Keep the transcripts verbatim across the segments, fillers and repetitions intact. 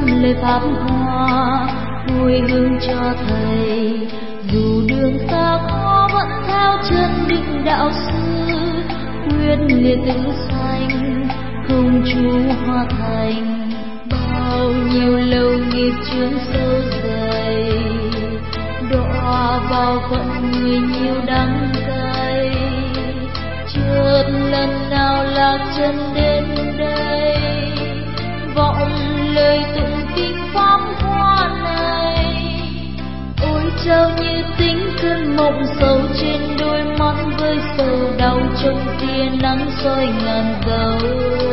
lời pháp hoa hồi hướng cho thầy. Dù đường xa khó vẫn theo chân định đạo sư, quyết liệt tự sanh không chú hóa thành. Bao nhiêu lâu nghiệp chướng sâu dày, đọa vào phận người nhiều đắng cay. Chợt lần nào lạc chân đến đây, vọng lời tụng kinh pháp hoa này. Ôi trao như tính cơn mộng sâu trên đôi mắt, với sầu đau trong tia nắng soi ngàn dấu.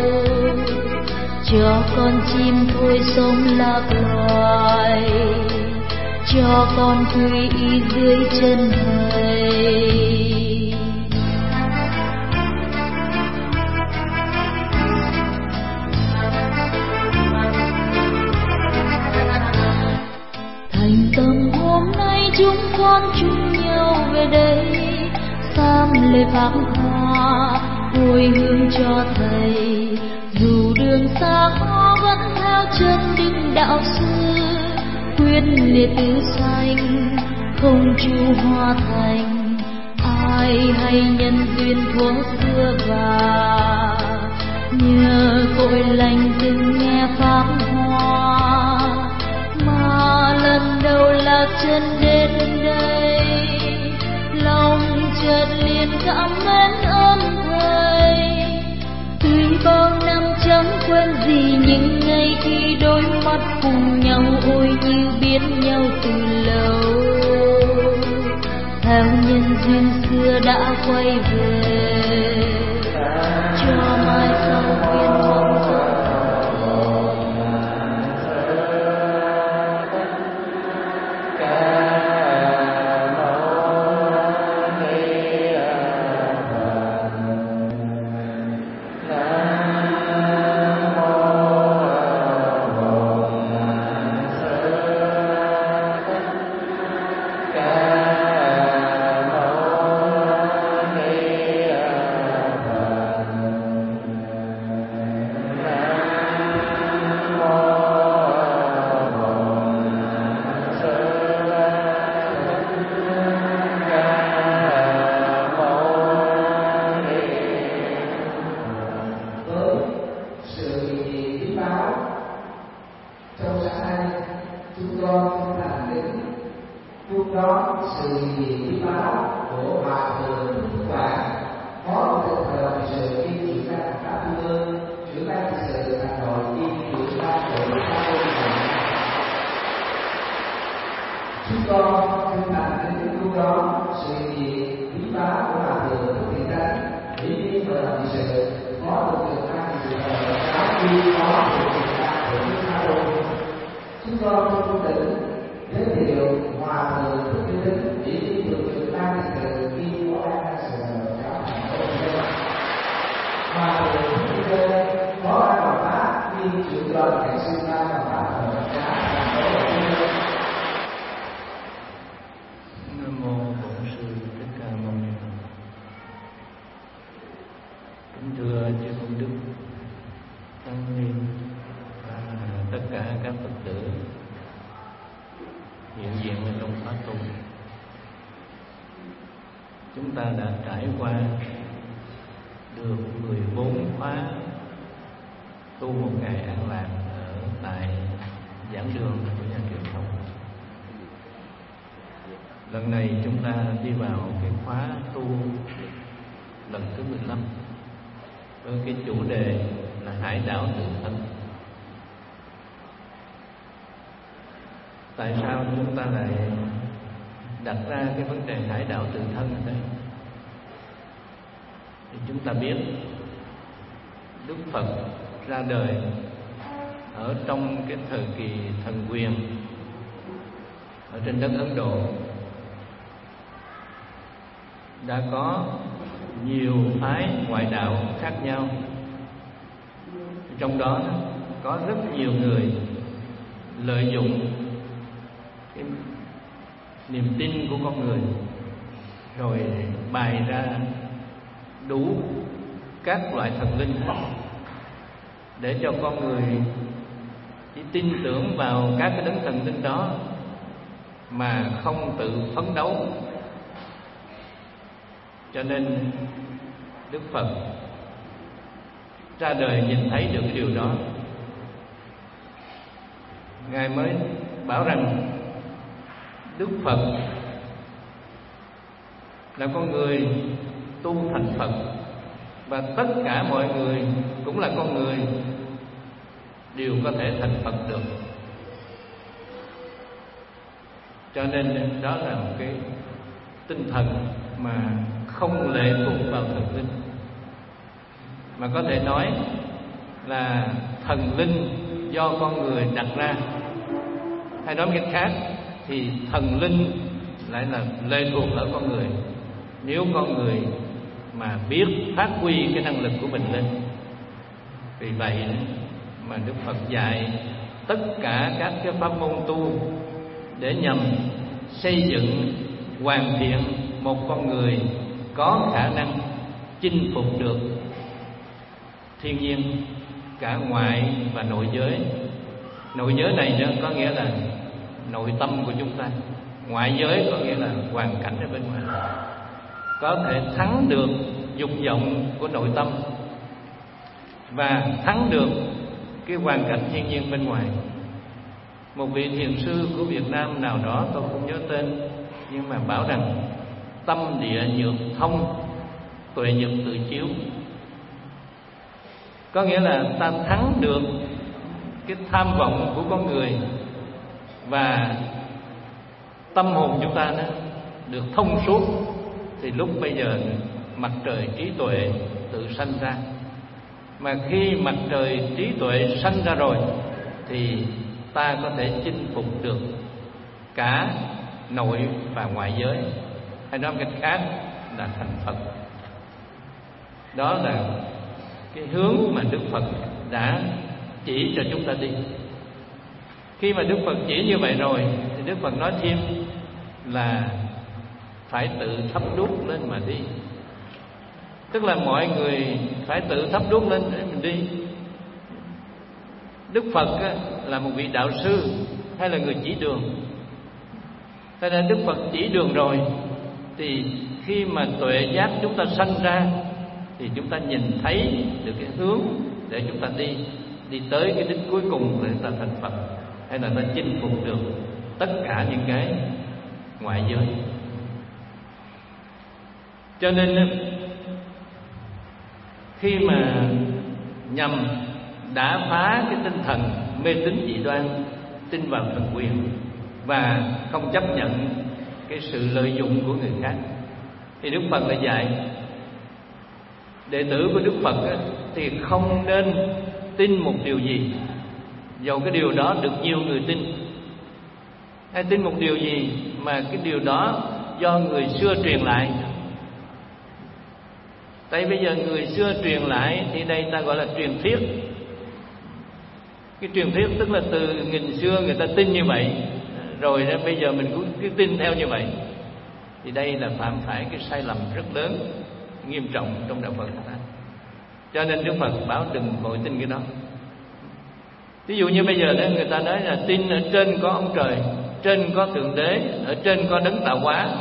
Cho con chim thôi sống lạc loài, cho con quy y dưới chân thầy. Thành tâm hôm nay chúng con chung nhau về đây, sám lễ pháp hoa hồi hướng cho thầy. Dù đường xa khó vẫn theo chân định đạo sư, quyết liệt tự sanh không chu hóa thành. Ai hay nhân duyên thuở xưa và nhờ cội lành từng nghe pháp hoa, mà lần đầu lạc chân đến đây, lòng chợt liền cảm mến ơn thầy. Tuy bao năm chẳng quên gì những ngày khi đôi mắt cùng nhau, ôi như biết nhau từ lâu. Theo nhân duyên xưa đã quay về, cho mai sau viên mộng giấc. Chúng ta đã trải qua được mười bốn khóa tu một ngày an lạc ở tại giảng đường của nhà truyền thống. Lần này chúng ta đi vào cái khóa tu lần thứ mười lăm với cái chủ đề là hải đảo tự thân. Tại sao chúng ta lại đặt ra cái vấn đề hải đạo tự thân ở đây? Thì chúng ta biết Đức Phật ra đời ở trong cái thời kỳ thần quyền ở trên đất Ấn Độ. Đã có nhiều phái ngoại đạo khác nhau, trong đó có rất nhiều người lợi dụng cái niềm tin của con người rồi bày ra đủ các loại thần linh để cho con người chỉ tin tưởng vào các cái đấng thần linh đó mà không tự phấn đấu. Cho nên Đức Phật ra đời nhìn thấy được cái điều đó. Ngài mới bảo rằng Đức Phật là con người tu thành Phật, và tất cả mọi người cũng là con người đều có thể thành Phật được. Cho nên đó là một cái tinh thần mà không lệ thuộc vào thần linh, mà có thể nói là thần linh do con người đặt ra. Hay nói một cách khác thì thần linh lại là lệ thuộc ở con người, nếu con người mà biết phát huy cái năng lực của mình lên. Vì vậy mà Đức Phật dạy tất cả các cái pháp môn tu để nhằm xây dựng hoàn thiện một con người có khả năng chinh phục được thiên nhiên, cả ngoại và nội giới. Nội giới này nữa có nghĩa là nội tâm của chúng ta, ngoại giới có nghĩa là hoàn cảnh ở bên ngoài. Có thể thắng được dục vọng của nội tâm và thắng được cái hoàn cảnh thiên nhiên bên ngoài. Một vị thiền sư của Việt Nam nào đó, tôi không nhớ tên, nhưng mà bảo rằng tâm địa nhược thông, tuệ nhược tự chiếu. Có nghĩa là ta thắng được cái tham vọng của con người, và tâm hồn chúng ta đó được thông suốt, thì lúc bây giờ mặt trời trí tuệ tự sanh ra. Mà khi mặt trời trí tuệ sanh ra rồi thì ta có thể chinh phục được cả nội và ngoại giới, hay nói một cách khác là thành Phật. Đó là cái hướng mà Đức Phật đã chỉ cho chúng ta đi. Khi mà Đức Phật chỉ như vậy rồi thì Đức Phật nói thêm là phải tự thắp đuốc lên mà đi. Tức là mọi người phải tự thắp đuốc lên để mình đi. Đức Phật á, là một vị đạo sư hay là người chỉ đường. Thế nên Đức Phật chỉ đường rồi thì khi mà tuệ giác chúng ta sanh ra thì chúng ta nhìn thấy được cái hướng để chúng ta đi, đi tới cái đích cuối cùng để ta thành Phật, hay là ta chinh phục được tất cả những cái ngoại giới. Cho nên khi mà nhằm đã phá cái tinh thần mê tín dị đoan, tin vào thần quyền và không chấp nhận cái sự lợi dụng của người khác, thì Đức Phật lại dạy đệ tử của Đức Phật ấy, thì không nên tin một điều gì dầu cái điều đó được nhiều người tin, hay tin một điều gì mà cái điều đó do người xưa truyền lại. Tại bây giờ người xưa truyền lại thì đây ta gọi là truyền thuyết. Cái truyền thuyết tức là từ nghìn xưa người ta tin như vậy, rồi đó bây giờ mình cứ, cứ tin theo như vậy, thì đây là phạm phải cái sai lầm rất lớn, nghiêm trọng trong đạo Phật ta. Cho nên Đức Phật bảo đừng vội tin cái đó. Ví dụ như bây giờ đó người ta nói là tin ở trên có ông trời, trên có thượng đế, ở trên có đấng tạo hóa.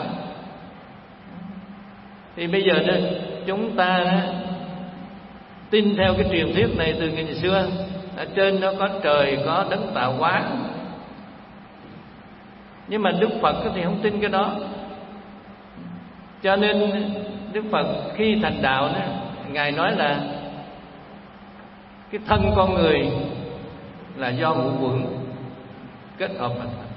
Thì bây giờ đó chúng ta đó, tin theo cái truyền thuyết này từ nghìn xưa, ở trên nó có trời, có đấng tạo hóa. Nhưng mà Đức Phật thì không tin cái đó. Cho nên Đức Phật khi thành đạo đó, Ngài nói là cái thân con người là do ngũ uẩn kết hợp mà thành.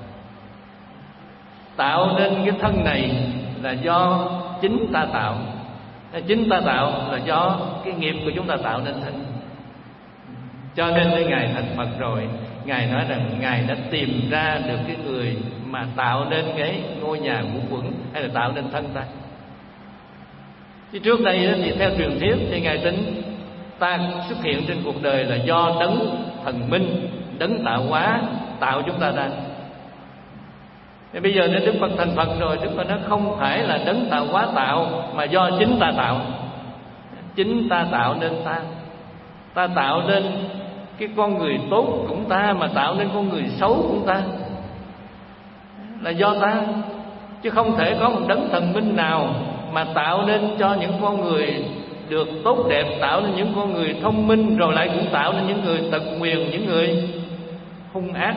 Tạo nên cái thân này là do chính ta tạo. Chính ta tạo là do cái nghiệp của chúng ta tạo nên thân. Cho nên khi Ngài thành Phật rồi, Ngài nói rằng Ngài đã tìm ra được cái người mà tạo nên cái ngôi nhà ngũ uẩn, hay là tạo nên thân ta. Chứ trước đây thì theo truyền thuyết thì Ngài tính ta xuất hiện trên cuộc đời là do đấng thần minh, đấng tạo hóa tạo chúng ta ra. Thì bây giờ đến Đức Phật thành Phật rồi, Đức Phật nói không phải là đấng tạo hóa tạo, mà do chính ta tạo. Chính ta tạo nên ta. Ta tạo nên cái con người tốt cũng ta, mà tạo nên con người xấu cũng ta, là do ta. Chứ không thể có một đấng thần minh nào mà tạo nên cho những con người được tốt đẹp, tạo nên những con người thông minh, rồi lại cũng tạo nên những người tật nguyền, những người hung ác.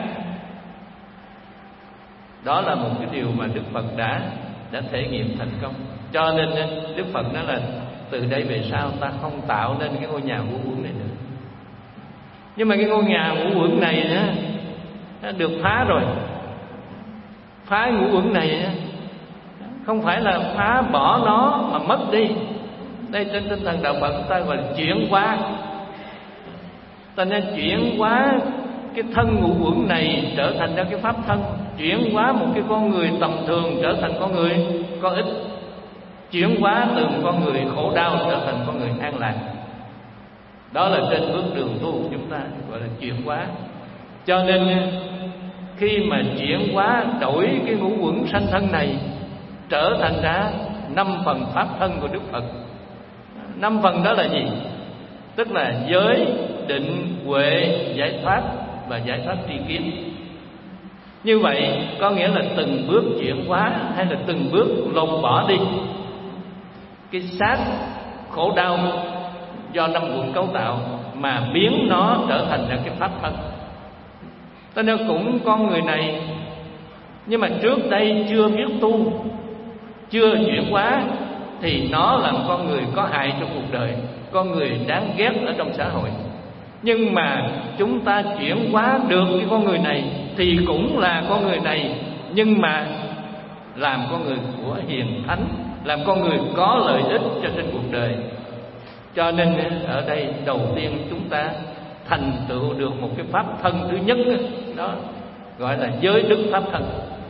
Đó là một cái điều mà Đức Phật đã đã thể nghiệm thành công. Cho nên Đức Phật nói là từ đây về sau ta không tạo nên cái ngôi nhà ngũ uẩn này nữa. Nhưng mà cái ngôi nhà ngũ uẩn này á, nó được phá rồi. Phá ngũ uẩn này á, không phải là phá bỏ nó mà mất đi. Đây trên tinh thần đạo Phật ta gọi là chuyển hóa. Ta nên chuyển hóa cái thân ngũ uẩn này trở thành ra cái pháp thân, chuyển hóa một cái con người tầm thường trở thành con người có ích, chuyển hóa từ một con người khổ đau trở thành con người an lạc. Đó là trên bước đường tu của chúng ta gọi là chuyển hóa. Cho nên khi mà chuyển hóa đổi cái ngũ uẩn sanh thân này trở thành ra năm phần pháp thân của Đức Phật. Năm phần đó là gì? Tức là giới, định, huệ, giải thoát và giải thoát tri kiến. Như vậy có nghĩa là từng bước chuyển hóa, hay là từng bước lột bỏ đi cái xác khổ đau do năm uẩn cấu tạo, mà biến nó trở thành ra cái pháp thân. Cho nên cũng con người này, nhưng mà trước đây chưa biết tu, chưa chuyển hóa, thì nó là một con người có hại trong cuộc đời, con người đáng ghét ở trong xã hội. Nhưng mà chúng ta chuyển hóa được cái con người này thì cũng là con người này, nhưng mà làm con người của hiền thánh, làm con người có lợi ích cho trên cuộc đời. Cho nên ở đây đầu tiên chúng ta thành tựu được một cái pháp thân thứ nhất đó, gọi là giới đức pháp thân.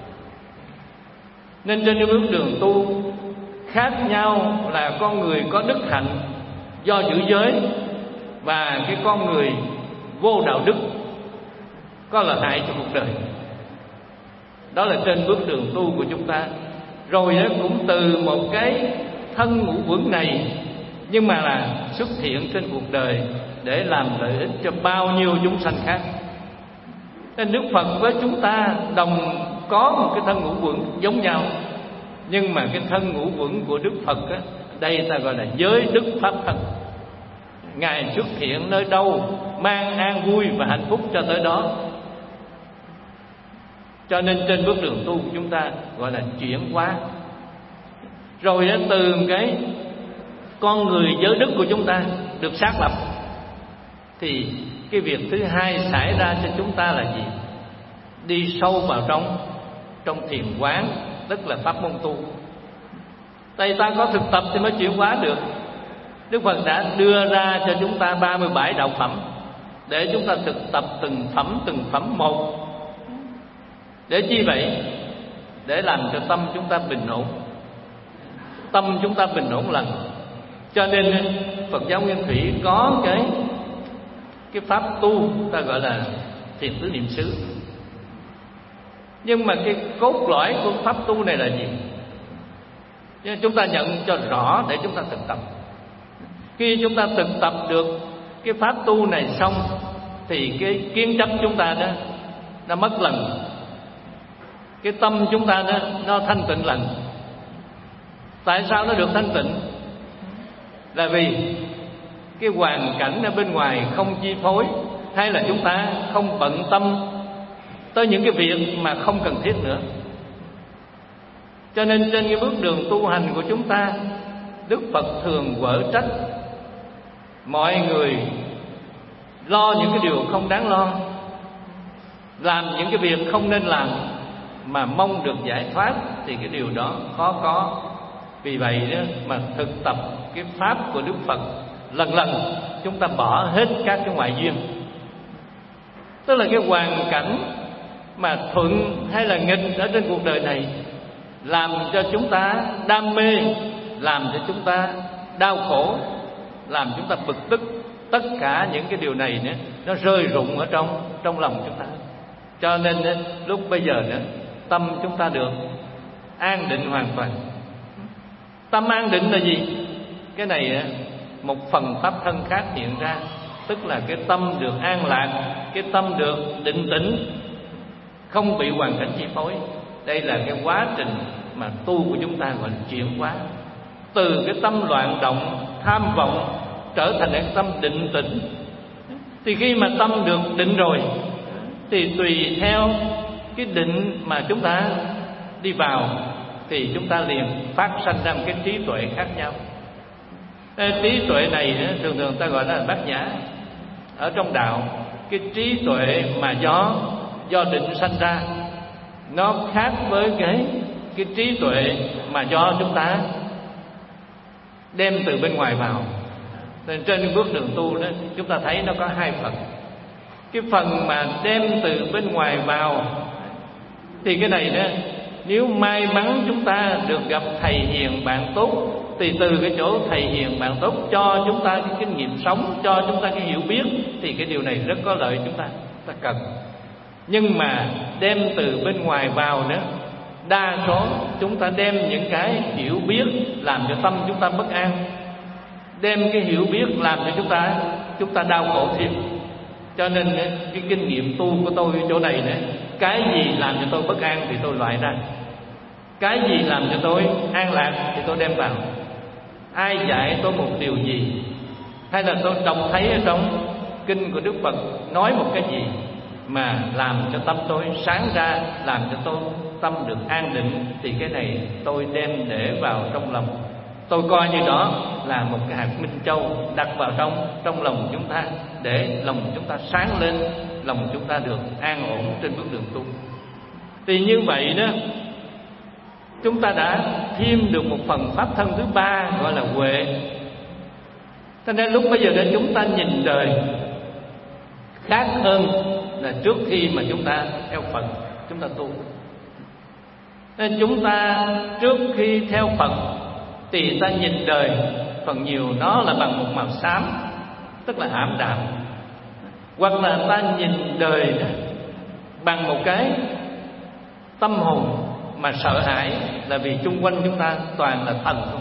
Nên trên cái bước đường tu khác nhau là con người có đức hạnh do giữ giới, và cái con người vô đạo đức có lợi hại cho cuộc đời. Đó là trên bước đường tu của chúng ta. Rồi cũng từ một cái thân ngũ uẩn này, nhưng mà là xuất hiện trên cuộc đời để làm lợi ích cho bao nhiêu chúng sanh khác. Nên Đức Phật với chúng ta đồng có một cái thân ngũ uẩn giống nhau, nhưng mà cái thân ngũ uẩn của Đức Phật á, đây ta gọi là giới đức pháp thân. Ngài xuất hiện nơi đâu mang an vui và hạnh phúc cho tới đó. Cho nên trên bước đường tu của chúng ta gọi là chuyển hóa. Rồi từ cái con người giới đức của chúng ta được xác lập, thì cái việc thứ hai xảy ra cho chúng ta là gì? Đi sâu vào trong trong thiền quán, tức là pháp môn tu. Tại ta có thực tập thì mới chuyển hóa được. Đức Phật đã đưa ra cho chúng ta ba mươi bảy đạo phẩm để chúng ta thực tập từng phẩm từng phẩm một. Để chi vậy? Để làm cho tâm chúng ta bình ổn, tâm chúng ta bình ổn lành. Cho nên Phật giáo Nguyên Thủy có cái cái pháp tu ta gọi là thiền tứ niệm xứ. Nhưng mà cái cốt lõi của pháp tu này là gì? Chúng ta nhận cho rõ để chúng ta thực tập. Khi chúng ta thực tập được cái pháp tu này xong thì cái kiến chấp chúng ta đó nó mất lần, cái tâm chúng ta đó nó thanh tịnh lần. Tại sao nó được thanh tịnh? Là vì cái hoàn cảnh ở bên ngoài không chi phối, hay là chúng ta không bận tâm tới những cái việc mà không cần thiết nữa. Cho nên trên cái bước đường tu hành của chúng ta, Đức Phật thường quở trách mọi người lo những cái điều không đáng lo, làm những cái việc không nên làm, mà mong được giải thoát thì cái điều đó khó có. Vì vậy đó mà thực tập cái pháp của Đức Phật, lần lần chúng ta bỏ hết các cái ngoại duyên. Tức là cái hoàn cảnh mà thuận hay là nghịch ở trên cuộc đời này làm cho chúng ta đam mê, làm cho chúng ta đau khổ, làm chúng ta bực tức, tất cả những cái điều này nữa, nó rơi rụng ở trong trong lòng chúng ta. Cho nên lúc bây giờ nữa, tâm chúng ta được an định hoàn toàn. Tâm an định là gì? Cái này một phần pháp thân khác hiện ra. tức là cái tâm được an lạc, cái tâm được định tĩnh, không bị hoàn cảnh chi phối. Đây là cái quá trình mà tu của chúng ta gọi là chuyển hóa, từ cái tâm loạn động, tham vọng trở thành cái tâm định tĩnh. Thì khi mà tâm được định rồi thì tùy theo cái định mà chúng ta đi vào thì chúng ta liền phát sanh ra một cái trí tuệ khác nhau. Cái trí tuệ này thường thường ta gọi là bát nhã. Ở trong đạo, cái trí tuệ mà do do định sanh ra nó khác với cái cái trí tuệ mà do chúng ta đem từ bên ngoài vào. Nên trên cái bước đường tu đó, chúng ta thấy nó có hai phần. Cái phần mà đem từ bên ngoài vào thì cái này đó, nếu may mắn chúng ta được gặp thầy hiền bạn tốt, thì từ cái chỗ thầy hiền bạn tốt cho chúng ta cái kinh nghiệm sống, cho chúng ta cái hiểu biết, thì cái điều này rất có lợi chúng ta, ta cần. Nhưng mà đem từ bên ngoài vào nữa, đa số chúng ta đem những cái hiểu biết làm cho tâm chúng ta bất an, đem cái hiểu biết làm cho chúng ta chúng ta đau khổ thêm. Cho nên cái kinh nghiệm tu của tôi chỗ này nữa, cái gì làm cho tôi bất an thì tôi loại ra, cái gì làm cho tôi an lạc thì tôi đem vào. Ai dạy tôi một điều gì, hay là tôi đọc thấy ở trong kinh của Đức Phật nói một cái gì mà làm cho tâm tôi sáng ra, làm cho tôi tâm được an định, thì cái này tôi đem để vào trong lòng. Tôi coi như đó là một cái hạt minh châu đặt vào trong trong lòng chúng ta, để lòng chúng ta sáng lên, lòng chúng ta được an ổn trên bước đường tu. Thì như vậy đó, chúng ta đã thêm được một phần pháp thân thứ ba gọi là huệ. Cho nên lúc bây giờ đến chúng ta nhìn đời khác hơn là trước khi mà chúng ta theo Phật, chúng ta tu. Nên chúng ta trước khi theo Phật thì ta nhìn đời phần nhiều nó là bằng một màu xám, tức là ảm đạm. Hoặc là ta nhìn đời bằng một cái tâm hồn mà sợ hãi, là vì chung quanh chúng ta toàn là thần không.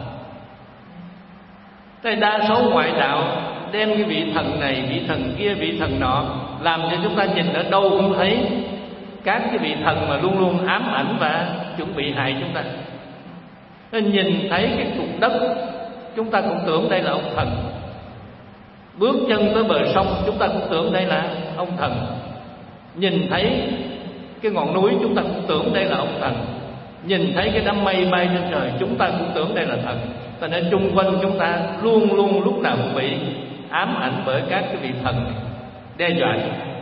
Thế đa số ngoại đạo đem cái vị thần này, vị thần kia, vị thần nọ, làm cho chúng ta nhìn ở đâu cũng thấy các cái vị thần mà luôn luôn ám ảnh và chuẩn bị hại chúng ta. Nên nhìn thấy cái cục đất, chúng ta cũng tưởng đây là ông thần. Bước chân tới bờ sông, chúng ta cũng tưởng đây là ông thần. Nhìn thấy cái ngọn núi, chúng ta cũng tưởng đây là ông thần. Nhìn thấy cái đám mây bay trên trời, chúng ta cũng tưởng đây là thần. Cho nên chung quanh chúng ta luôn luôn lúc nào cũng bị ám ảnh bởi các cái vị thần đe dọa,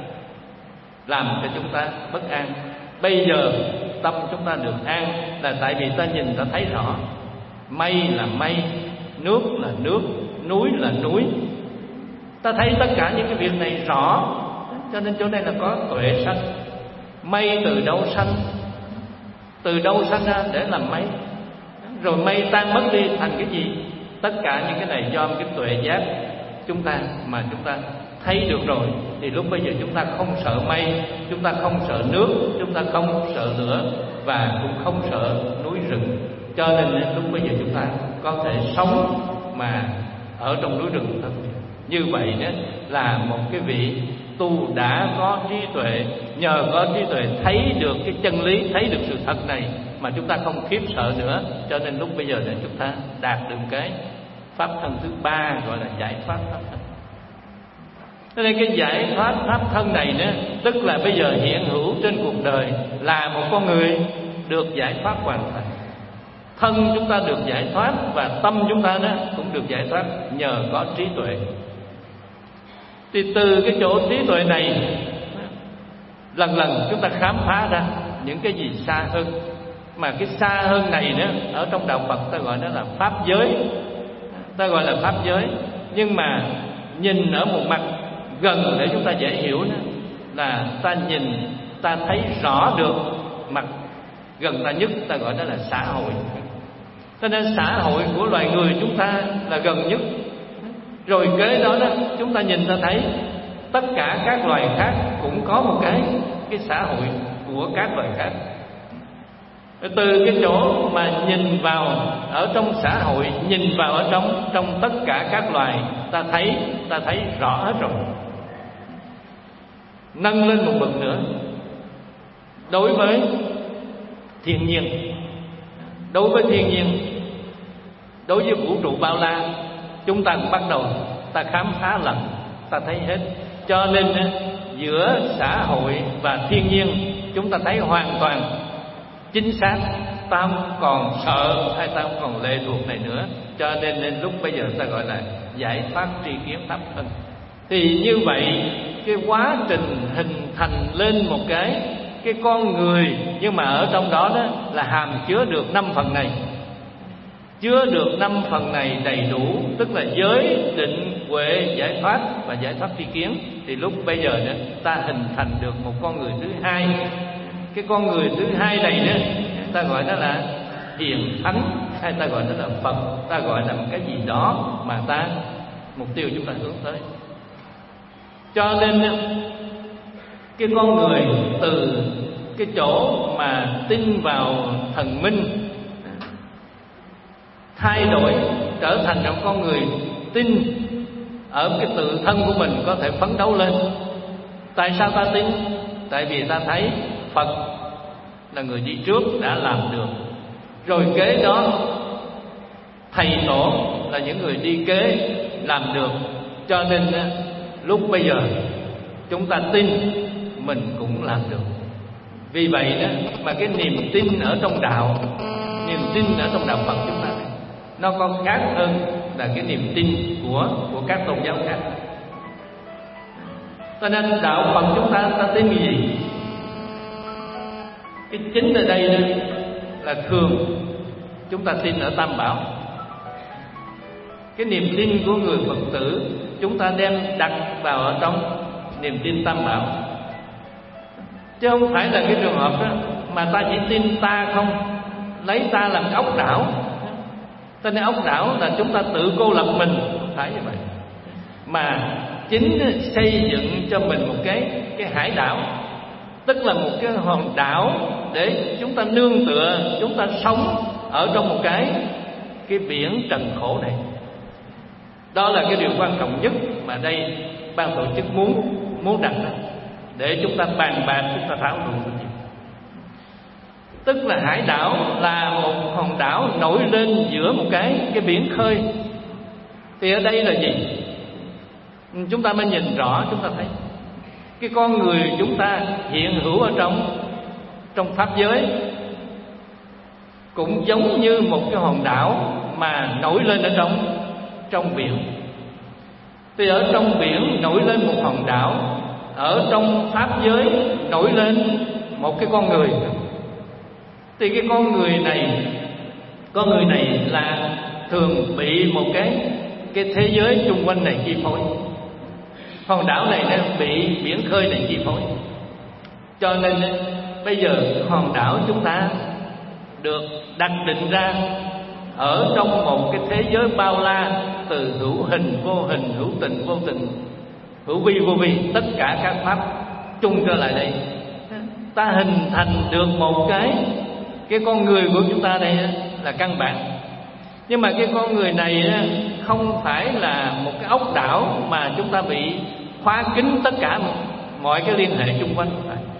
làm cho chúng ta bất an. Bây giờ tâm chúng ta được an là tại vì ta nhìn, ta thấy rõ. Mây là mây, nước là nước, núi là núi. Ta thấy tất cả những cái việc này rõ. Cho nên chỗ này là có tuệ sanh. Mây từ đâu sanh? Từ đâu sanh ra để làm mây? Rồi mây tan mất đi thành cái gì? Tất cả những cái này do cái tuệ giác chúng ta mà chúng ta thấy được rồi, thì lúc bây giờ chúng ta không sợ mây, chúng ta không sợ nước, chúng ta không sợ lửa, và cũng không sợ núi rừng. Cho nên lúc bây giờ chúng ta có thể sống mà ở trong núi rừng thật. Như vậy đó là một cái vị tu đã có trí tuệ, nhờ có trí tuệ thấy được cái chân lý, thấy được sự thật này mà chúng ta không khiếp sợ nữa. Cho nên lúc bây giờ để chúng ta đạt được cái pháp thân thứ ba gọi là giải thoát pháp thân. Cho nên cái giải thoát pháp thân này đó, tức là bây giờ hiện hữu trên cuộc đời là một con người được giải thoát hoàn thành. Thân chúng ta được giải thoát và tâm chúng ta đó cũng được giải thoát nhờ có trí tuệ. Thì từ cái chỗ trí tuệ này, lần lần chúng ta khám phá ra những cái gì xa hơn. Mà cái xa hơn này đó, ở trong đạo Phật ta gọi nó là pháp giới. Ta gọi là pháp giới. Nhưng mà nhìn ở một mặt gần để chúng ta dễ hiểu đó, là ta nhìn, ta thấy rõ được mặt gần ta nhất, ta gọi đó là xã hội. Cho nên xã hội của loài người chúng ta là gần nhất. Rồi kế đó đó, chúng ta nhìn ta thấy tất cả các loài khác cũng có một cái cái xã hội của các loài khác. Từ cái chỗ mà nhìn vào ở trong xã hội, nhìn vào ở trong trong tất cả các loài, ta thấy ta thấy rõ hết rồi. nâng lên một bậc nữa. Đối với thiên nhiên, đối với thiên nhiên, đối với vũ trụ bao la, chúng ta cũng bắt đầu ta khám phá lần, ta thấy hết. Cho nên giữa xã hội và thiên nhiên chúng ta thấy hoàn toàn chính xác, ta không còn sợ hay ta không còn lệ thuộc này nữa. Cho nên, nên lúc bây giờ ta gọi là giải thoát tri kiến pháp thân. Thì như vậy cái quá trình hình thành lên một cái cái con người, nhưng mà ở trong đó đó là hàm chứa được năm phần này. Chứa được năm phần này đầy đủ, tức là giới, định, huệ, giải thoát và giải thoát tri kiến. Thì lúc bây giờ đó ta hình thành được một con người thứ hai. Cái con người thứ hai này đó ta gọi đó là hiền thánh, hay ta gọi đó là Phật, ta gọi là một cái gì đó mà ta mục tiêu chúng ta hướng tới. Cho nên cái con người từ cái chỗ mà tin vào thần minh thay đổi trở thành một con người tin ở cái tự thân của mình có thể phấn đấu lên. Tại sao ta tin? Tại vì ta thấy Phật là người đi trước đã làm được, rồi kế đó thầy tổ là những người đi kế làm được. Cho nên lúc bây giờ chúng ta tin mình cũng làm được. Vì vậy đó mà cái niềm tin ở trong đạo, niềm tin ở trong đạo Phật chúng ta này, nó còn khác hơn là cái niềm tin của của các tôn giáo khác. Cho nên đạo Phật chúng ta ta tin cái gì? Cái chính ở đây đó là thường chúng ta tin ở Tam Bảo. Cái niềm tin của người Phật tử chúng ta đem đặt vào ở trong niềm tin Tam Bảo, chứ không phải là cái trường hợp đó mà ta chỉ tin ta không, lấy ta làm ốc đảo. Cho nên ốc đảo là chúng ta tự cô lập mình, không phải như vậy. Mà chính xây dựng cho mình một cái cái hải đảo, tức là một cái hòn đảo để chúng ta nương tựa, chúng ta sống ở trong một cái cái biển trần khổ này. Đó là cái điều quan trọng nhất mà đây ban tổ chức muốn muốn đặt ra, để chúng ta bàn bạc, chúng ta thảo luận được. Tức là hải đảo là một hòn đảo nổi lên giữa một cái cái biển khơi. Thì ở đây là gì? Chúng ta mới nhìn rõ, chúng ta thấy cái con người chúng ta hiện hữu ở trong trong pháp giới cũng giống như một cái hòn đảo mà nổi lên ở trong trong biển. Thì ở trong biển nổi lên một hòn đảo, ở trong pháp giới nổi lên một cái con người. Thì cái con người này, con người này là thường bị một cái cái thế giới xung quanh này chi phối. Hòn đảo này nó bị biển khơi này chi phối. Cho nên bây giờ hòn đảo chúng ta được đặt định ra ở trong một cái thế giới bao la, từ hữu hình vô hình, hữu tình vô tình, hữu vi vô vi, tất cả các pháp chung trở lại đây, ta hình thành được một cái cái con người của chúng ta đây là căn bản. Nhưng mà cái con người này không phải là một cái ốc đảo mà chúng ta bị khóa kín tất cả mọi cái liên hệ chung quanh.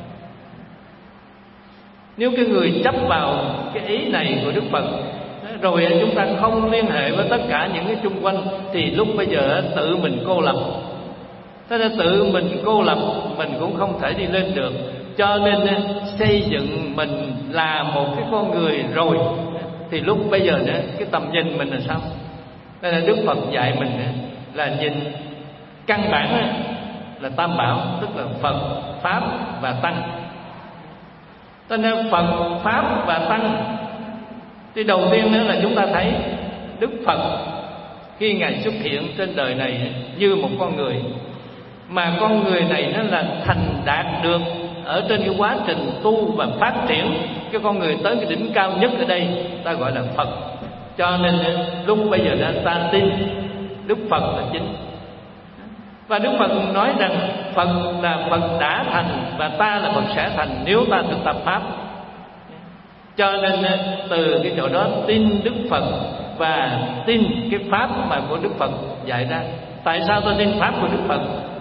Nếu cái người chấp vào cái ý này của Đức Phật rồi chúng ta không liên hệ với tất cả những cái chung quanh, thì lúc bây giờ tự mình cô lập. Thế nên tự mình cô lập, mình cũng không thể đi lên được. Cho nên xây dựng mình là một cái con người rồi, thì lúc bây giờ nữa cái tầm nhìn mình là sao? Đây là Đức Phật dạy mình là nhìn căn bản là Tam Bảo, tức là Phật, Pháp và Tăng. Cho nên Phật, Pháp và Tăng, thì đầu tiên nữa là chúng ta thấy Đức Phật khi Ngài xuất hiện trên đời này như một con người, mà con người này nó là thành đạt được ở trên cái quá trình tu và phát triển cái con người tới cái đỉnh cao nhất ở đây, ta gọi là Phật. Cho nên lúc bây giờ đó ta tin Đức Phật là chính. Và Đức Phật nói rằng Phật là Phật đã thành và ta là Phật sẽ thành nếu ta thực tập Pháp. Cho nên từ cái chỗ đó tin Đức Phật và tin cái Pháp mà của Đức Phật dạy ra. Tại sao tôi tin Pháp của Đức Phật?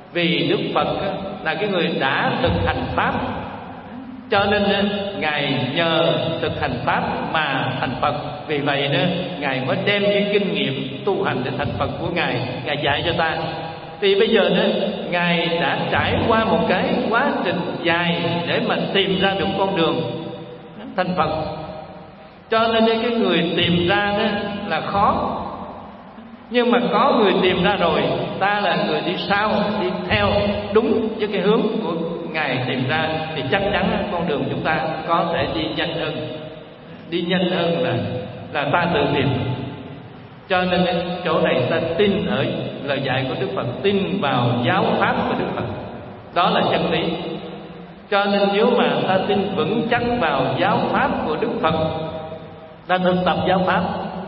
Vì Đức Phật là cái người đã thực hành pháp, cho nên Ngài nhờ thực hành pháp mà thành Phật. Vì vậy đó Ngài mới đem cái kinh nghiệm tu hành để thành Phật của Ngài, Ngài dạy cho ta. Thì bây giờ đó Ngài đã trải qua một cái quá trình dài để mà tìm ra được con đường thành Phật. Cho nên cái người tìm ra đó là khó, nhưng mà có người tìm ra rồi, ta là người đi sau, đi theo đúng với cái hướng của Ngài tìm ra, thì chắc chắn con đường chúng ta có thể đi nhanh hơn. Đi nhanh hơn là là ta tự tìm. Cho nên chỗ này ta tin ở lời dạy của Đức Phật, tin vào giáo pháp của Đức Phật, đó là chân lý. Cho nên nếu mà ta tin vững chắc vào giáo pháp của Đức Phật, ta thực tập giáo pháp,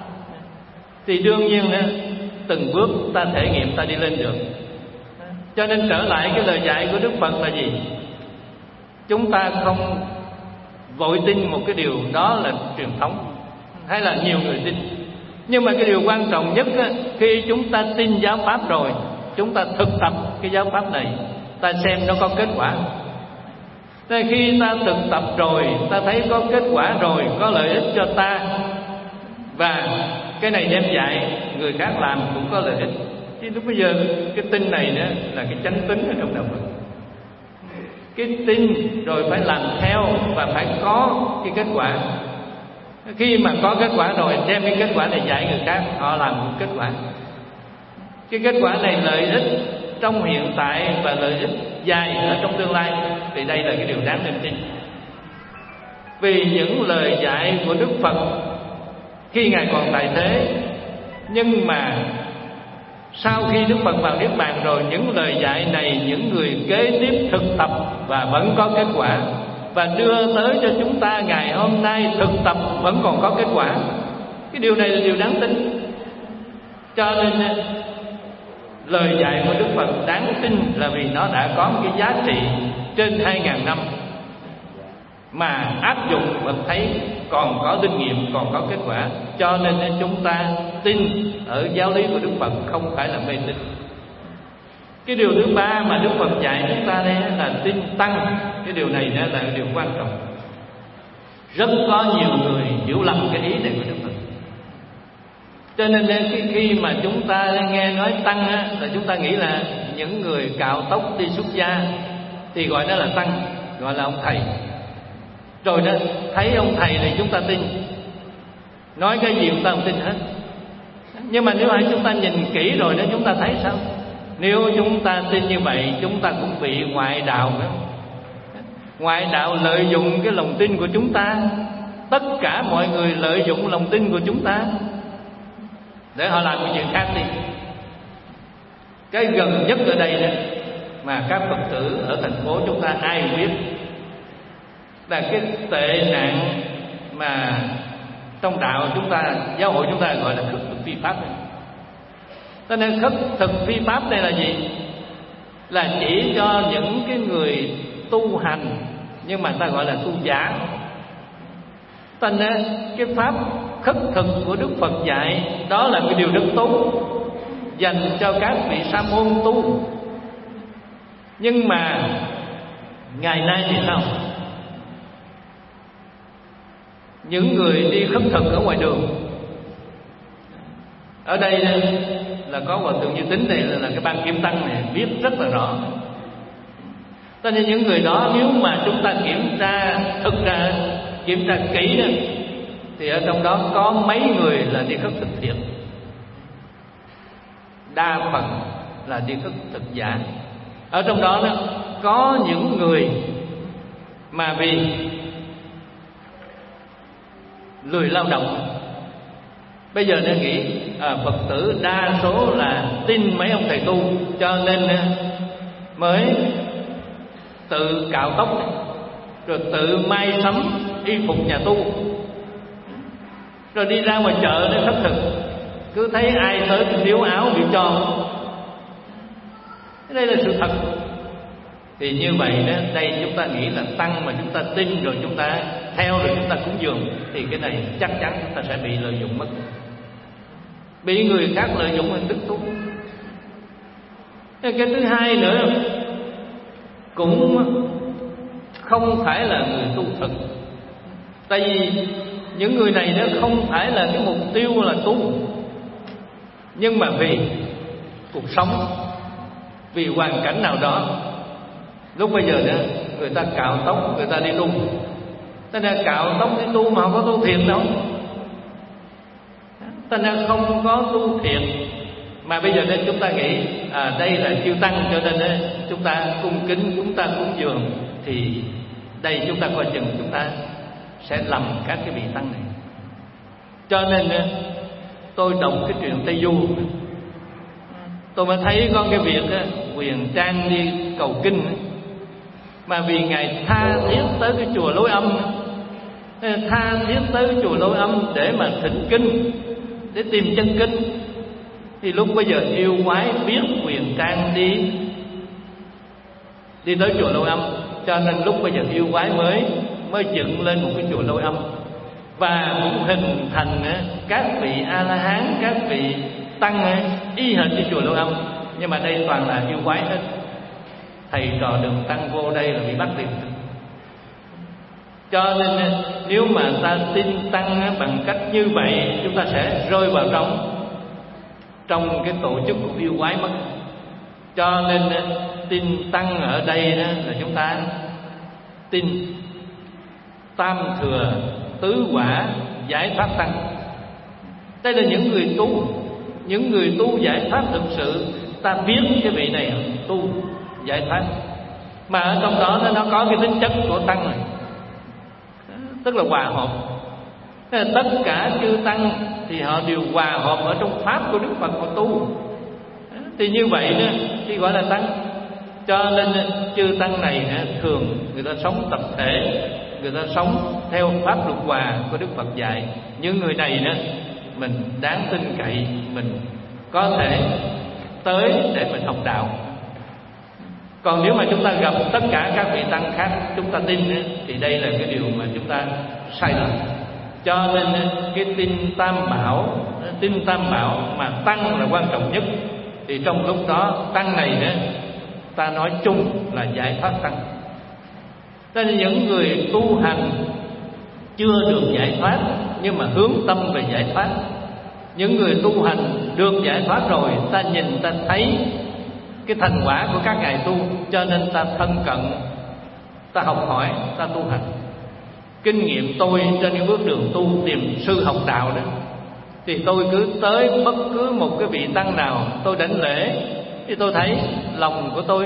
thì đương nhiên từng bước ta thể nghiệm, ta đi lên được. Cho nên trở lại cái lời dạy của Đức Phật là gì? Chúng ta không vội tin một cái điều đó là truyền thống, hay là nhiều người tin. Nhưng mà cái điều quan trọng nhất á, khi chúng ta tin giáo pháp rồi, chúng ta thực tập cái giáo pháp này, ta xem nó có kết quả. Nên khi ta thực tập rồi, ta thấy có kết quả rồi, có lợi ích cho ta, và cái này đem dạy người khác làm cũng có lợi ích. Chứ lúc bây giờ cái tin này đó là cái chánh tín ở trong đạo Phật. Cái tin rồi phải làm theo và phải có cái kết quả. Khi mà có kết quả rồi, đem cái kết quả này dạy người khác, họ làm một kết quả. Cái kết quả này lợi ích trong hiện tại và lợi ích dài ở trong tương lai, thì đây là cái điều đáng nên tin. Vì những lời dạy của Đức Phật khi Ngài còn tại thế, nhưng mà sau khi Đức Phật vào Niết Bàn rồi, những lời dạy này những người kế tiếp thực tập và vẫn có kết quả, và đưa tới cho chúng ta ngày hôm nay thực tập vẫn còn có kết quả. Cái điều này là điều đáng tin. Cho nên lời dạy của Đức Phật đáng tin là vì nó đã có một cái giá trị trên hai ngàn năm, mà áp dụng và thấy còn có kinh nghiệm, còn có kết quả. Cho nên chúng ta tin ở giáo lý của Đức Phật, không phải là mê tín. Cái điều thứ ba mà Đức Phật dạy chúng ta đây là tin tăng. Cái điều này là điều quan trọng. Rất có nhiều người hiểu lầm cái ý này của Đức Phật. Cho nên khi mà chúng ta nghe nói tăng á, là chúng ta nghĩ là những người cạo tóc đi xuất gia thì gọi đó là tăng, gọi là ông thầy. Rồi đó, thấy ông thầy này chúng ta tin, nói cái gì chúng ta không tin hết. Nhưng mà nếu hãy chúng ta nhìn kỹ rồi đó, chúng ta thấy sao? Nếu chúng ta tin như vậy, chúng ta cũng bị ngoại đạo nữa. Ngoại đạo lợi dụng cái lòng tin của chúng ta. Tất cả mọi người lợi dụng lòng tin của chúng ta để họ làm cái chuyện khác đi. Cái gần nhất ở đây đó, mà các Phật tử ở thành phố chúng ta ai biết, là cái tệ nạn mà trong đạo chúng ta, giáo hội chúng ta gọi là khất thực phi pháp này. Cho nên khất thực phi pháp đây là gì? Là chỉ cho những cái người tu hành, nhưng mà ta gọi là tu giả. Cho nên cái pháp khất thực của Đức Phật dạy đó là cái điều rất tốt, dành cho các vị sa môn tu. Nhưng mà ngày nay thì sao? Những người đi khất thực ở ngoài đường, ở đây là có Hòa Thượng Như Tính, đây là, là cái ban Kim Tăng này viết rất là rõ. Cho nên những người đó nếu mà chúng ta kiểm tra, thực ra kiểm tra kỹ đó, thì ở trong đó có mấy người là đi khất thực thiệt, đa phần là đi khất thực giả. Ở trong đó, đó có những người mà vì lười lao động, bây giờ nên nghĩ à, Phật tử đa số là tin mấy ông thầy tu, cho nên mới tự cạo tóc, rồi tự may sắm y phục nhà tu, rồi đi ra ngoài chợ để khất thực, cứ thấy ai tới cũng điếu áo bị cho. Đây là sự thật. Thì như vậy đó, đây chúng ta nghĩ là tăng mà chúng ta tin rồi chúng ta theo rồi chúng ta cúng dường, thì cái này chắc chắn chúng ta sẽ bị lợi dụng mất, bị người khác lợi dụng hình thức tu. Cái thứ hai nữa, cũng không phải là người tu thực. Tại vì những người này nó không phải là cái mục tiêu là tu, nhưng mà vì cuộc sống, vì hoàn cảnh nào đó, lúc bây giờ đó người ta cạo tóc, người ta đi tu. Ta nên cạo tóc đi tu mà không có tu thiền đâu. Ta nên không có tu thiền. Mà bây giờ nên chúng ta nghĩ à, đây là chư tăng, cho nên đấy, chúng ta cung kính, chúng ta cúng dường, thì đây chúng ta coi chừng chúng ta sẽ lầm các cái vị tăng này. Cho nên tôi đọc cái chuyện Tây Du, tôi mới thấy có cái việc Huyền Trang đi cầu kinh, mà vì Ngài tha thiết tới cái chùa Lối Âm, tha thiết tới cái chùa Lối Âm để mà thỉnh kinh, để tìm chân kinh. Thì lúc bây giờ yêu quái biết Huyền Trang đi đi tới chùa Lối Âm, cho nên lúc bây giờ yêu quái mới mới dựng lên một cái chùa Lối Âm, và cũng hình thành các vị A La Hán, các vị tăng y hệt như chùa Lối Âm. Nhưng mà đây toàn là yêu quái hết. Thầy trò đường tăng vô đây là bị bắt liền. Cho nên nếu mà ta tin tăng bằng cách như vậy, chúng ta sẽ rơi vào trong trong cái tổ chức của yêu quái mất. Cho nên tin tăng ở đây là chúng ta tin tam thừa tứ quả giải thoát tăng. Đây là những người tu, những người tu giải thoát thực sự. Ta biết cái vị này tu giải thoát, mà ở trong đó nó có cái tính chất của tăng này, tức là hòa hợp. Tất cả chư tăng thì họ đều hòa hợp ở trong pháp của Đức Phật của tu. Thì như vậy đó thì gọi là tăng. Cho nên chư tăng này thường người ta sống tập thể, người ta sống theo pháp luật hòa của Đức Phật dạy. Những người này đó mình đáng tin cậy, mình có thể tới để mình học đạo. Còn nếu mà chúng ta gặp tất cả các vị tăng khác chúng ta tin thì đây là cái điều mà chúng ta sai lầm. Cho nên cái tin tam bảo, tin tam bảo mà tăng là quan trọng nhất, thì trong lúc đó tăng này đó, ta nói chung là giải thoát tăng. Cho nên những người tu hành chưa được giải thoát nhưng mà hướng tâm về giải thoát. Những người tu hành được giải thoát rồi, ta nhìn ta thấy cái thành quả của các ngài tu, cho nên ta thân cận, ta học hỏi, ta tu hành. Kinh nghiệm tôi trên cái bước đường tu tìm sư học đạo đó, thì tôi cứ tới bất cứ một cái vị tăng nào tôi đảnh lễ, thì tôi thấy lòng của tôi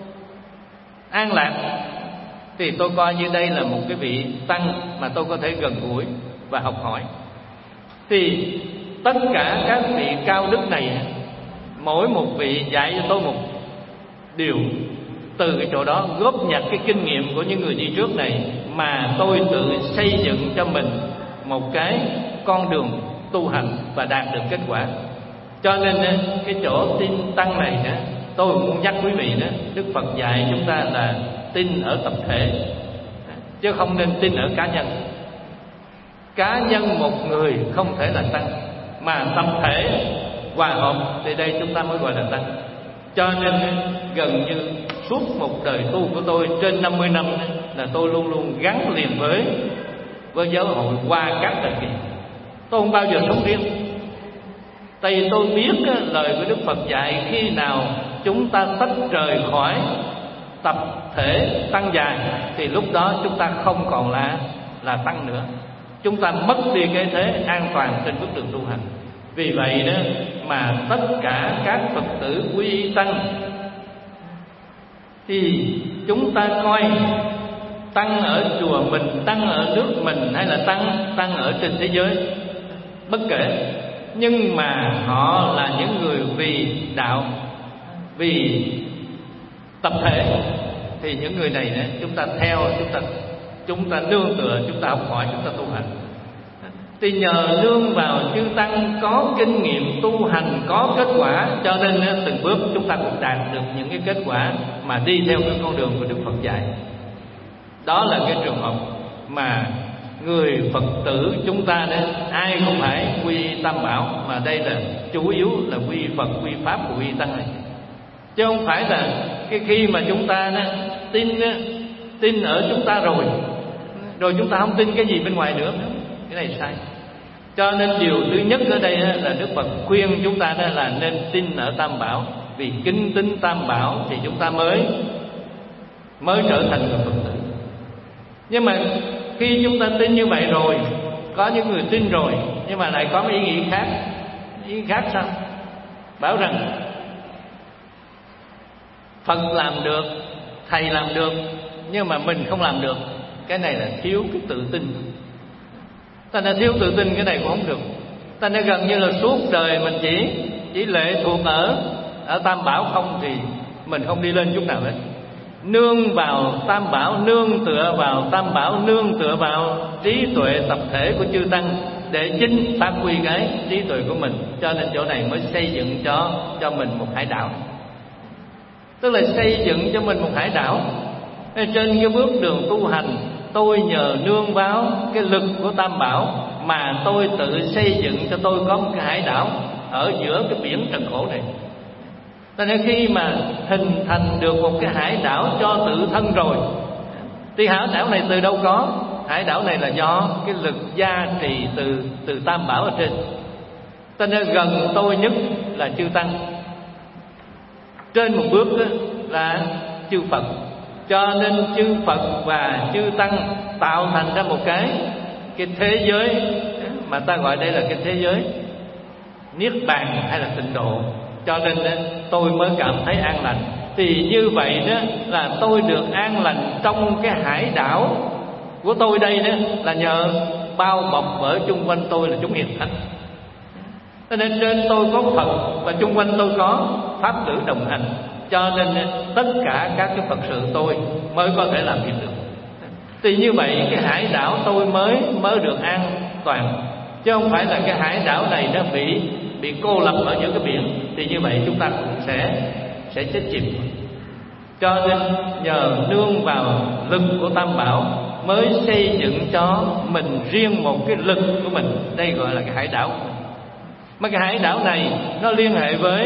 an lạc, thì tôi coi như đây là một cái vị tăng mà tôi có thể gần gũi và học hỏi. Thì tất cả các vị cao đức này, mỗi một vị dạy cho tôi một điều, từ cái chỗ đó góp nhặt cái kinh nghiệm của những người đi trước này mà tôi tự xây dựng cho mình một cái con đường tu hành và đạt được kết quả. Cho nên cái chỗ tin tăng này tôi muốn nhắc quý vị đó, Đức Phật dạy chúng ta là tin ở tập thể chứ không nên tin ở cá nhân. Cá nhân một người không thể là tăng, mà tập thể hòa hợp thì đây chúng ta mới gọi là tăng. Cho nên gần như suốt một đời tu của tôi trên năm mươi năm là tôi luôn luôn gắn liền với với giáo hội qua các thời kỳ. Tôi không bao giờ sống riêng. Tại vì tôi biết lời của Đức Phật dạy, khi nào chúng ta tách rời khỏi tập thể tăng dài thì lúc đó chúng ta không còn là là tăng nữa. Chúng ta mất đi cái thế an toàn trên bước đường tu hành. Vì vậy đó mà tất cả các Phật tử quy y tăng thì chúng ta coi tăng ở chùa mình, tăng ở nước mình hay là tăng tăng ở trên thế giới, bất kể, nhưng mà họ là những người vì đạo, vì tập thể, thì những người này đó, chúng ta theo, chúng ta chúng ta nương tựa, chúng ta học hỏi, chúng ta tu hành. Thì nhờ nương vào chư tăng có kinh nghiệm tu hành, có kết quả, cho nên từng bước chúng ta cũng đạt được những cái kết quả mà đi theo cái con đường của Đức Phật dạy. Đó là cái trường hợp mà người Phật tử chúng ta đấy, ai cũng phải quy y tam bảo, mà đây là chủ yếu là quy y Phật, quy y Pháp, quy y Tăng này. chứ không phải là cái khi mà chúng ta đó, tin tin ở chúng ta rồi rồi chúng ta không tin cái gì bên ngoài nữa. Cái này sai. Cho nên điều thứ nhất ở đây là Đức Phật khuyên chúng ta đó là nên tin ở Tam Bảo, vì kính tín Tam Bảo thì chúng ta mới mới trở thành người Phật tử. Nhưng mà khi chúng ta tin như vậy rồi, có những người tin rồi nhưng mà lại có một ý nghĩ khác. Ý nghĩ khác sao? Bảo rằng Phật làm được, thầy làm được, nhưng mà mình không làm được. Cái này là thiếu cái tự tin. Ta đã thiếu tự tin, cái này cũng không được. Ta đã gần như là suốt đời mình chỉ chỉ lệ thuộc ở ở Tam Bảo không, thì mình không đi lên chút nào hết. Nương vào Tam Bảo, nương tựa vào Tam Bảo, nương tựa vào trí tuệ tập thể của chư tăng để chính phát huy cái trí tuệ của mình. Cho nên chỗ này mới xây dựng cho cho mình một hải đảo. Tức là xây dựng cho mình một hải đảo. Trên cái bước đường tu hành, tôi nhờ nương vào cái lực của Tam Bảo mà tôi tự xây dựng cho tôi có một cái hải đảo ở giữa cái biển trần khổ này. Cho nên khi mà hình thành được một cái hải đảo cho tự thân rồi, thì hải đảo này từ đâu có? Hải đảo này là do cái lực gia trì từ từ Tam Bảo ở trên. Cho nên gần tôi nhất là chư tăng, trên một bước là chư Phật. Cho nên chư Phật và chư tăng tạo thành ra một cái cái thế giới mà ta gọi đây là cái thế giới niết bàn hay là tịnh độ. Cho nên tôi mới cảm thấy an lành. Thì như vậy đó là tôi được an lành trong cái hải đảo của tôi đây đó, là nhờ bao bọc ở chung quanh tôi là chúng hiền thánh. Cho nên trên tôi có Phật và chung quanh tôi có pháp tử đồng hành. Cho nên tất cả các cái Phật sự tôi mới có thể làm việc được. Thì như vậy cái hải đảo tôi mới mới được an toàn, chứ không phải là cái hải đảo này nó bị bị cô lập ở giữa cái biển, thì như vậy chúng ta cũng sẽ sẽ chết chìm. Cho nên nhờ nương vào lực của Tam Bảo mới xây dựng cho mình riêng một cái lực của mình. Đây gọi là cái hải đảo. Mà cái hải đảo này nó liên hệ với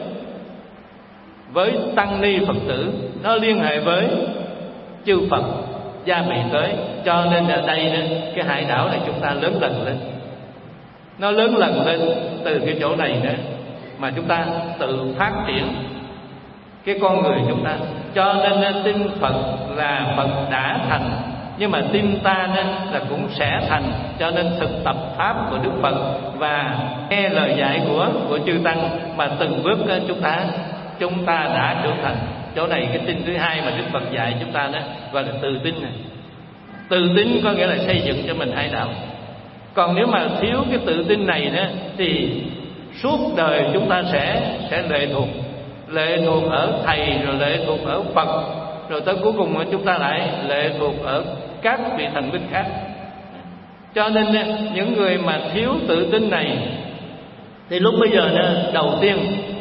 với tăng ni Phật tử, nó liên hệ với chư Phật gia bị tới. Cho nên ở đây cái hải đảo này chúng ta lớn dần lên. Nó lớn lần lên từ cái chỗ này nữa mà chúng ta tự phát triển cái con người chúng ta. Cho nên tin Phật là Phật đã thành, nhưng mà tin ta nên là cũng sẽ thành. Cho nên thực tập pháp của Đức Phật và nghe lời dạy của của chư tăng mà từng bước chúng ta chúng ta đã trưởng thành. Chỗ này cái tin thứ hai mà Đức Phật dạy chúng ta đó gọi là tự tin này. Tự tin có nghĩa là xây dựng cho mình hải đảo. Còn nếu mà thiếu cái tự tin này đó thì suốt đời chúng ta sẽ sẽ lệ thuộc, lệ thuộc ở thầy, rồi lệ thuộc ở Phật, rồi tới cuối cùng chúng ta lại lệ thuộc ở các vị thần linh khác. Cho nên những người mà thiếu tự tin này thì lúc bây giờ đó, đầu tiên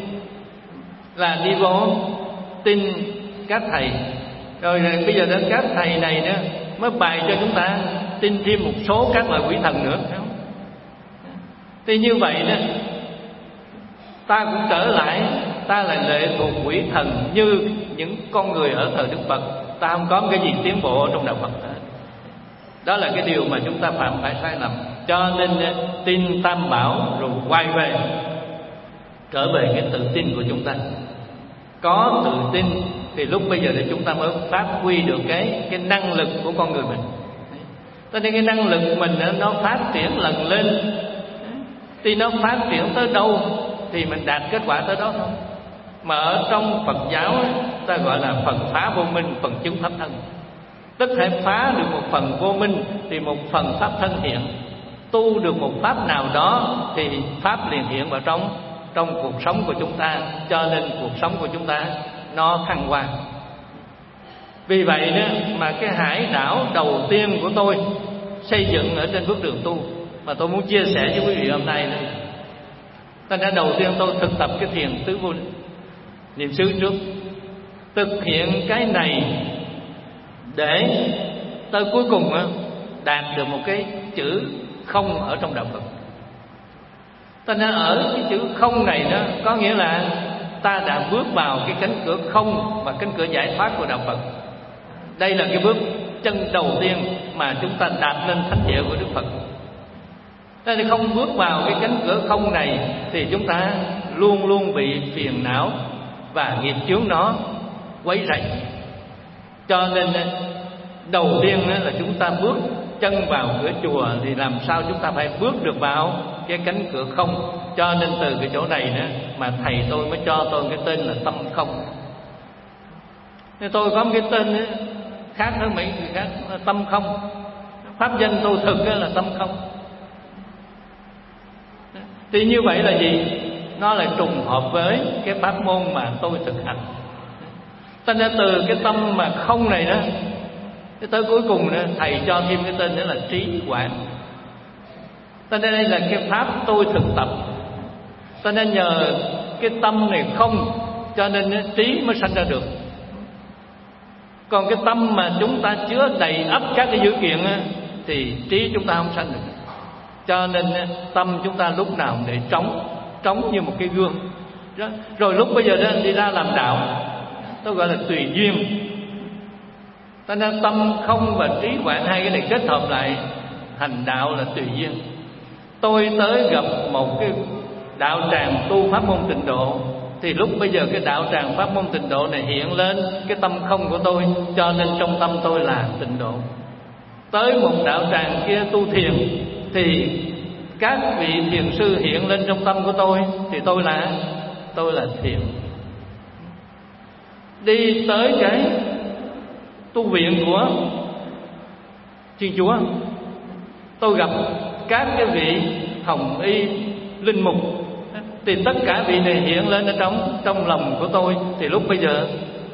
là đi vô tin các thầy, rồi bây giờ đến các thầy này nữa mới bày cho chúng ta tin thêm một số các loại quỷ thần nữa. Thì như vậy đó, ta cũng trở lại, ta là lệ thuộc quỷ thần như những con người ở thời Đức Phật. Ta không có cái gì tiến bộ trong đạo Phật. Đó là cái điều mà chúng ta phạm phải sai lầm. Cho nên tin Tam Bảo rồi quay về, trở về cái tự tin của chúng ta. Có tự tin thì lúc bây giờ thì chúng ta mới phát huy được cái cái năng lực của con người mình. Cho nên cái năng lực mình nó phát triển lần lên. Thì nó phát triển tới đâu thì mình đạt kết quả tới đó thôi. Mà ở trong Phật giáo ta gọi là phần phá vô minh, phần chứng pháp thân. Tức thể phá được một phần vô minh thì một phần pháp thân hiện. Tu được một pháp nào đó thì pháp liền hiện vào trong trong cuộc sống của chúng ta. Cho nên cuộc sống của chúng ta nó thăng hoa. Vì vậy đó mà cái hải đảo đầu tiên của tôi xây dựng ở trên bước đường tu mà tôi muốn chia sẻ với quý vị hôm nay đó. Thành ra đầu tiên tôi thực tập cái thiền tứ vô niệm xứ trước. Thực hiện cái này để tới cuối cùng đạt được một cái chữ không ở trong đạo Phật. Thành ra ở cái chữ không này đó có nghĩa là ta đã bước vào cái cánh cửa không và cánh cửa giải thoát của đạo Phật. Đây là cái bước chân đầu tiên mà chúng ta đạt lên thánh địa của Đức Phật. Thế thì không bước vào cái cánh cửa không này thì chúng ta luôn luôn bị phiền não và nghiệp chướng nó quấy rầy. Cho nên đầu tiên là chúng ta bước chân vào cửa chùa thì làm sao chúng ta phải bước được vào cái cánh cửa không. Cho nên từ cái chỗ này nữa mà thầy tôi mới cho tôi cái tên là tâm không. Nên tôi có một cái tên khác hơn mấy người khác là tâm không. Pháp danh tôi thực là tâm không. Thì như vậy là gì? Nó lại trùng hợp với cái pháp môn mà tôi thực hành. Cho nên từ cái tâm mà không này đó, tới cuối cùng đó, thầy cho thêm cái tên nữa là trí quán. Cho nên đây là cái pháp tôi thực tập. Cho nên nhờ cái tâm này không, cho nên trí mới sanh ra được. Còn cái tâm mà chúng ta chứa đầy ắp các cái dữ kiện á, thì trí chúng ta không sanh được. Cho nên tâm chúng ta lúc nào để trống, trống như một cái gương. Rồi lúc bây giờ đi ra làm đạo, tôi gọi là tùy duyên. Cho nên tâm không và trí quán hai cái này kết hợp lại thành đạo là tùy duyên. Tôi tới gặp một cái đạo tràng tu pháp môn tịnh độ, thì lúc bây giờ cái đạo tràng pháp môn tịnh độ này hiện lên cái tâm không của tôi, cho nên trong tâm tôi là tịnh độ. Tới một đạo tràng kia tu thiền, thì các vị thiền sư hiện lên trong tâm của tôi, thì tôi là tôi là thiền. Đi tới cái tu viện của Thiên Chúa, tôi gặp các cái vị hồng y linh mục, thì tất cả vị này hiện lên ở trong trong lòng của tôi, thì lúc bây giờ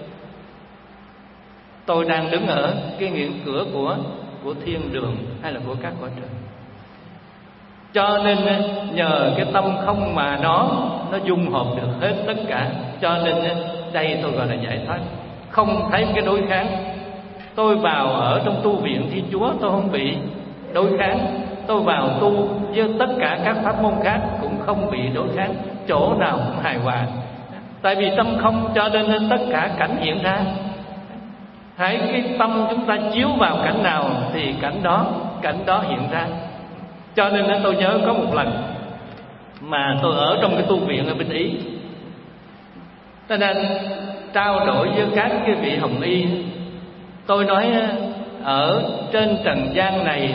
tôi đang đứng ở cái ngưỡng cửa của của thiên đường hay là của các cõi trời. Cho nên nhờ cái tâm không mà nó nó dung hợp được hết tất cả. Cho nên đây tôi gọi là giải thoát, không thấy cái đối kháng. Tôi vào ở trong tu viện Thiên Chúa, tôi không bị đối kháng. Tôi vào tu với tất cả các pháp môn khác cũng không bị đối kháng, chỗ nào cũng hài hòa. Tại vì tâm không, cho nên tất cả cảnh hiện ra. Hãy cái tâm chúng ta chiếu vào cảnh nào thì cảnh đó cảnh đó hiện ra. Cho nên tôi nhớ có một lần mà tôi ở trong cái tu viện ở bên Ý, cho nên trao đổi với các cái vị hồng y. Tôi nói ở trên trần gian này,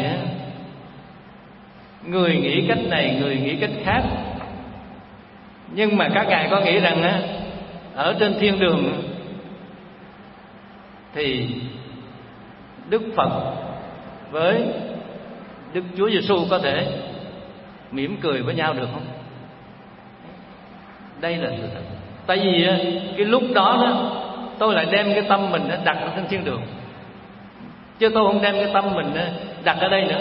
người nghĩ cách này, người nghĩ cách khác, nhưng mà các ngài có nghĩ rằng á, ở trên thiên đường thì Đức Phật với Đức Chúa Giêsu có thể mỉm cười với nhau được không? Đây là sự thật. Tại vì cái lúc đó, đó tôi lại đem cái tâm mình đặt ở trên thiên đường, chứ tôi không đem cái tâm mình đặt ở đây nữa.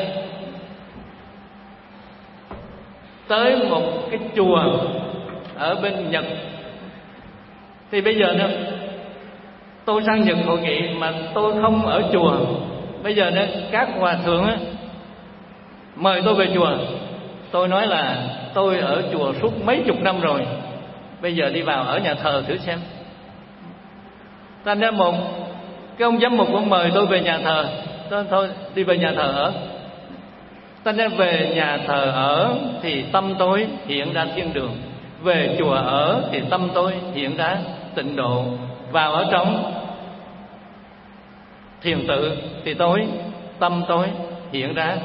Tới một cái chùa ở bên Nhật, thì bây giờ nữa tôi sang Nhật hội nghị mà tôi không ở chùa. Bây giờ nữa các hòa thượng á, mời tôi về chùa. Tôi nói là tôi ở chùa suốt mấy chục năm rồi, bây giờ đi vào ở nhà thờ thử xem. Thành ra một cái ông giám mục cũng mời tôi về nhà thờ. Tôi thôi đi về nhà thờ ở. Thành ra về nhà thờ ở thì tâm tôi hiện ra thiên đường, về chùa ở thì tâm tôi hiện ra tịnh độ. Vào ở trong thiền tự thì tôi tâm tôi hiện ra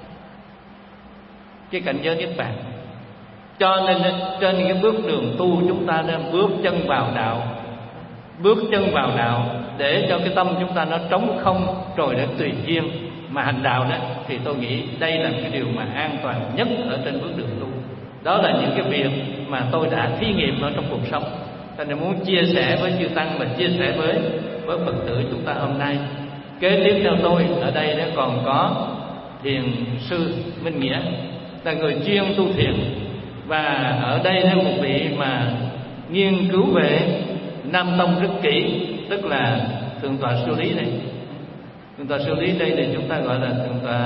cái cảnh giới niết bàn. Cho nên trên cái bước đường tu chúng ta nên bước chân vào đạo, bước chân vào đạo để cho cái tâm chúng ta nó trống không, rồi để tùy duyên mà hành đạo đó. Thì tôi nghĩ đây là cái điều mà an toàn nhất ở trên bước đường tu. Đó là những cái việc mà tôi đã thí nghiệm ở trong cuộc sống, cho nên muốn chia sẻ với chư tăng và chia sẻ với với Phật tử chúng ta hôm nay. Kế tiếp theo tôi ở đây nó còn có thiền sư Minh Nghĩa, là người chuyên tu thiền, và ở đây là một vị mà nghiên cứu về Nam Tông rất kỹ, tức là Thượng tọa Sư Lý này. Thượng tọa Sư Lý đây thì chúng ta gọi là Thượng tọa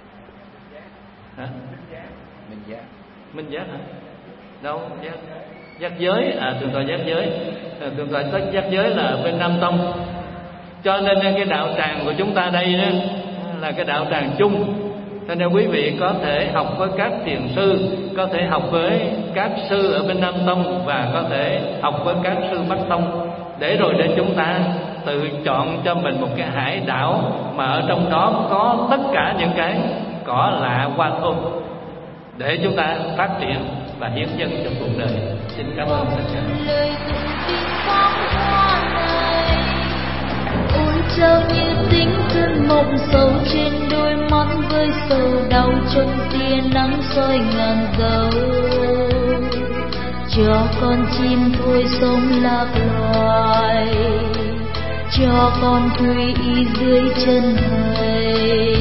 hả? Minh Giác. Minh Giác hả? Đâu? Minh Giác. giác giới, à tường tọa giác giới, à, tường tọa giác giới là ở bên Nam Tông. Cho nên cái đạo tràng của chúng ta đây đó là cái đạo tràng chung. Cho nên quý vị có thể học với các thiền sư, có thể học với các sư ở bên Nam Tông, và có thể học với các sư Bắc Tông, để rồi để chúng ta tự chọn cho mình một cái hải đảo mà ở trong đó có tất cả những cái cỏ lạ hoa thơm để chúng ta phát triển và hiến dân cho cuộc đời. Xin cảm ơn tất cả. Ôi trao như tính cơn mộng sâu trên đôi mắt, với sầu đau trong tia nắng soi ngàn dấu. Cho con chim thôi sống lạc loài, cho con quy y dưới chân thầy.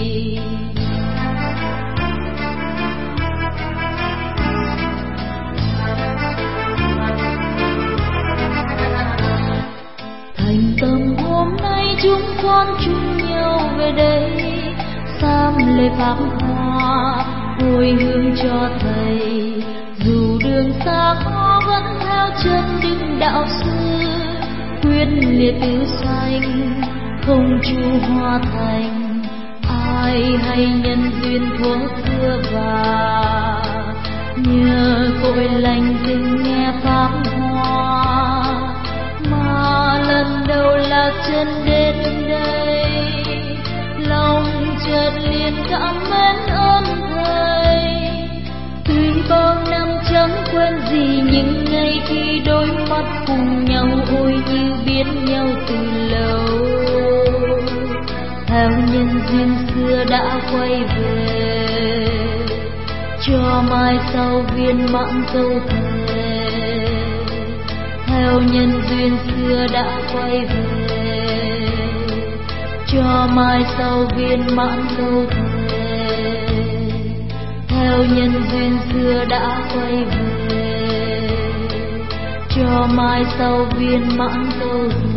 Thành tâm hôm nay chúng con chung nhau về đây, sám lễ pháp hoa hồi hướng cho thầy. Dù đường xa khó vẫn theo chân đứng đạo sư, quyết liệt tứ sanh không chu hoa thành. Ai hay nhân duyên thuở xưa và nhờ cội lành từng nghe pháp hoa, mà lần đầu lạc chân đến đây, lòng chợt liền cảm mến ơn thầy. Tuy bao năm chẳng quên gì những ngày khi đôi mắt cùng nhau, ôi như biết nhau từ lâu. Theo nhân duyên xưa đã quay về, cho mai sau viên mãn câu thề. Theo nhân duyên xưa đã quay về, cho mai sau viên mãn câu thề. Theo nhân duyên xưa đã quay về, cho mai sau viên mãn câu thề.